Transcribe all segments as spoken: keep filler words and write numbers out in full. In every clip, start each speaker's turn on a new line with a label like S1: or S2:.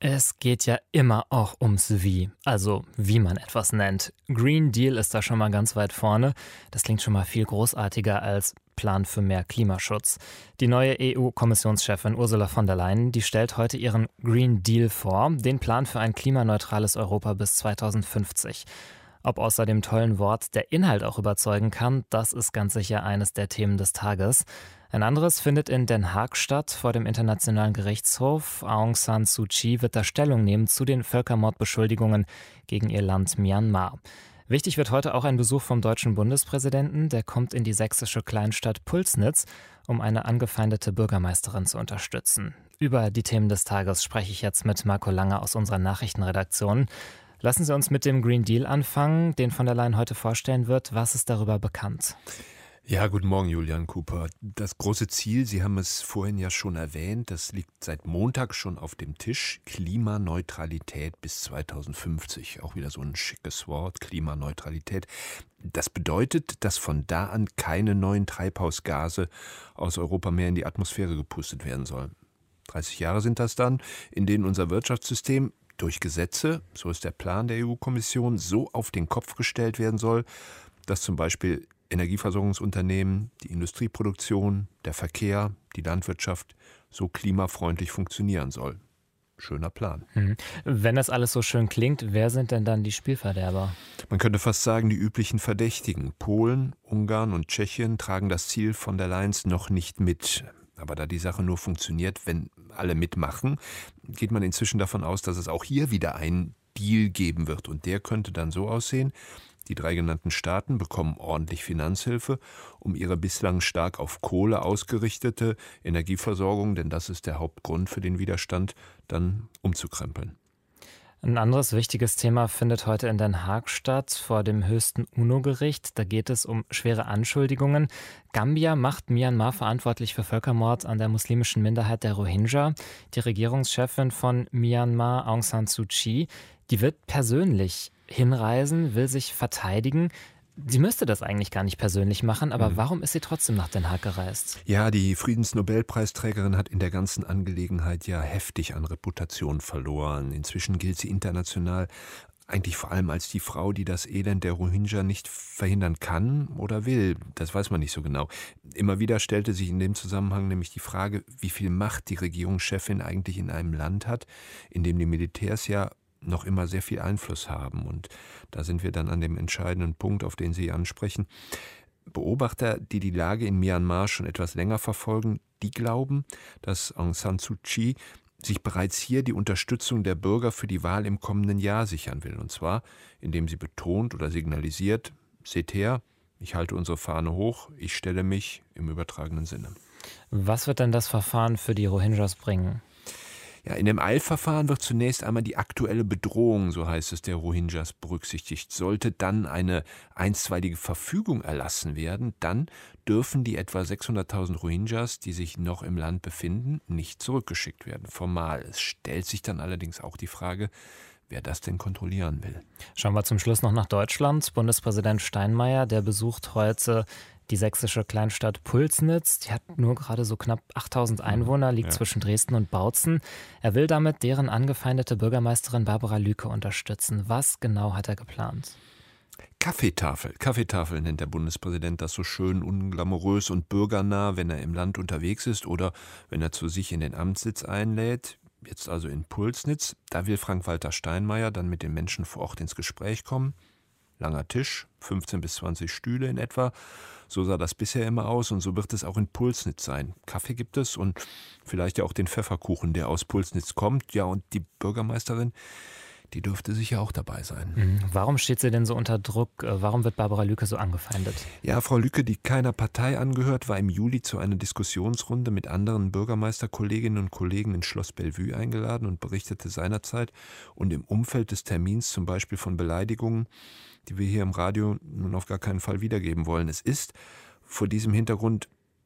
S1: Es geht ja immer auch ums Wie, also wie man etwas nennt. Green Deal ist da schon mal ganz weit vorne. Das klingt schon mal viel großartiger als Plan für mehr Klimaschutz. Die neue E U-Kommissionschefin Ursula von der Leyen, die stellt heute ihren Green Deal vor, den Plan für ein klimaneutrales Europa bis zweitausendfünfzig. Ob außer dem tollen Wort der Inhalt auch überzeugen kann, das ist ganz sicher eines der Themen des Tages. Ein anderes findet in Den Haag statt, vor dem Internationalen Gerichtshof. Aung San Suu Kyi wird da Stellung nehmen zu den Völkermordbeschuldigungen gegen ihr Land Myanmar. Wichtig wird heute auch ein Besuch vom deutschen Bundespräsidenten. Der kommt in die sächsische Kleinstadt Pulsnitz, um eine angefeindete Bürgermeisterin zu unterstützen. Über die Themen des Tages spreche ich jetzt mit Marco Lange aus unserer Nachrichtenredaktion. Lassen Sie uns mit dem Green Deal anfangen, den von der Leyen heute vorstellen wird. Was ist darüber bekannt?
S2: Ja, guten Morgen, Julian Cooper. Das große Ziel, Sie haben es vorhin ja schon erwähnt, das liegt seit Montag schon auf dem Tisch. Klimaneutralität bis zweitausendfünfzig. Auch wieder so ein schickes Wort, Klimaneutralität. Das bedeutet, dass von da an keine neuen Treibhausgase aus Europa mehr in die Atmosphäre gepustet werden sollen. dreißig Jahre sind das dann, in denen unser Wirtschaftssystem durch Gesetze, so ist der Plan der E U-Kommission, so auf den Kopf gestellt werden soll, dass zum Beispiel Energieversorgungsunternehmen, die Industrieproduktion, der Verkehr, die Landwirtschaft so klimafreundlich funktionieren soll. Schöner Plan.
S1: Hm. Wenn das alles so schön klingt, wer sind denn dann die Spielverderber?
S2: Man könnte fast sagen, die üblichen Verdächtigen. Polen, Ungarn und Tschechien tragen das Ziel von der Leyen noch nicht mit. Aber da die Sache nur funktioniert, wenn alle mitmachen, geht man inzwischen davon aus, dass es auch hier wieder einen Deal geben wird. Und der könnte dann so aussehen: Die drei genannten Staaten bekommen ordentlich Finanzhilfe, um ihre bislang stark auf Kohle ausgerichtete Energieversorgung, denn das ist der Hauptgrund für den Widerstand, dann umzukrempeln.
S1: Ein anderes wichtiges Thema findet heute in Den Haag statt, vor dem höchsten UNO-Gericht. Da geht es um schwere Anschuldigungen. Gambia macht Myanmar verantwortlich für Völkermord an der muslimischen Minderheit der Rohingya. Die Regierungschefin von Myanmar, Aung San Suu Kyi, die wird persönlich hinreisen, will sich verteidigen. Sie müsste das eigentlich gar nicht persönlich machen, aber mhm. warum ist sie trotzdem nach Den Haag gereist?
S2: Ja, die Friedensnobelpreisträgerin hat in der ganzen Angelegenheit ja heftig an Reputation verloren. Inzwischen gilt sie international eigentlich vor allem als die Frau, die das Elend der Rohingya nicht verhindern kann oder will. Das weiß man nicht so genau. Immer wieder stellte sich in dem Zusammenhang nämlich die Frage, wie viel Macht die Regierungschefin eigentlich in einem Land hat, in dem die Militärs ja noch immer sehr viel Einfluss haben. Und da sind wir dann an dem entscheidenden Punkt, auf den Sie ansprechen. Beobachter, die die Lage in Myanmar schon etwas länger verfolgen, die glauben, dass Aung San Suu Kyi sich bereits hier die Unterstützung der Bürger für die Wahl im kommenden Jahr sichern will. Und zwar, indem sie betont oder signalisiert: Seht her, ich halte unsere Fahne hoch, ich stelle mich im übertragenen Sinne.
S1: Was wird denn das Verfahren für die Rohingyas bringen?
S2: Ja, in dem Eilverfahren wird zunächst einmal die aktuelle Bedrohung, so heißt es, der Rohingyas berücksichtigt. Sollte dann eine einstweilige Verfügung erlassen werden, dann dürfen die etwa sechshunderttausend Rohingyas, die sich noch im Land befinden, nicht zurückgeschickt werden. Formal. Es stellt sich dann allerdings auch die Frage, wer das denn kontrollieren will.
S1: Schauen wir zum Schluss noch nach Deutschland. Bundespräsident Steinmeier, der besucht heute die sächsische Kleinstadt Pulsnitz. Die hat nur gerade so knapp achttausend Einwohner, liegt ja zwischen Dresden und Bautzen. Er will damit deren angefeindete Bürgermeisterin Barbara Lüke unterstützen. Was genau hat er geplant?
S2: Kaffeetafel. Kaffeetafel nennt der Bundespräsident das so schön unglamourös und bürgernah, wenn er im Land unterwegs ist oder wenn er zu sich in den Amtssitz einlädt. Jetzt also in Pulsnitz. Da will Frank-Walter Steinmeier dann mit den Menschen vor Ort ins Gespräch kommen. Langer Tisch, fünfzehn bis zwanzig Stühle in etwa. So sah das bisher immer aus und so wird es auch in Pulsnitz sein. Kaffee gibt es und vielleicht ja auch den Pfefferkuchen, der aus Pulsnitz kommt. Ja, und die Bürgermeisterin, die dürfte sicher auch dabei sein.
S1: Warum steht sie denn so unter Druck? Warum wird Barbara Lüke so angefeindet?
S2: Ja, Frau Lüke, die keiner Partei angehört, war im Juli zu einer Diskussionsrunde mit anderen Bürgermeisterkolleginnen und Kollegen in Schloss Bellevue eingeladen und berichtete seinerzeit und im Umfeld des Termins zum Beispiel von Beleidigungen, die wir hier im Radio nun auf gar keinen Fall wiedergeben wollen. Es ist vor diesem Hintergrund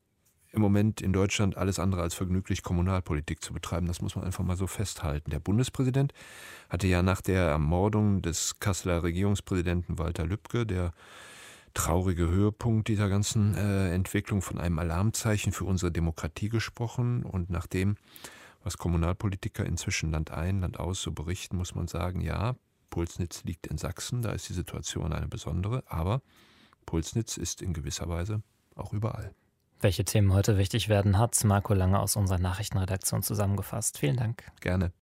S2: im Moment in Deutschland alles andere als vergnüglich, Kommunalpolitik zu betreiben. Das muss man einfach mal so festhalten. Der Bundespräsident hatte ja nach der Ermordung des Kasseler Regierungspräsidenten Walter Lübcke, der traurige Höhepunkt dieser ganzen äh, Entwicklung, von einem Alarmzeichen für unsere Demokratie gesprochen. Und nachdem Was Kommunalpolitiker inzwischen Land ein, Land aus so berichten, muss man sagen, ja, Pulsnitz liegt in Sachsen, da ist die Situation eine besondere, aber Pulsnitz ist in gewisser Weise auch überall.
S1: Welche Themen heute wichtig werden, hat Marco Lange aus unserer Nachrichtenredaktion zusammengefasst. Vielen Dank.
S2: Gerne.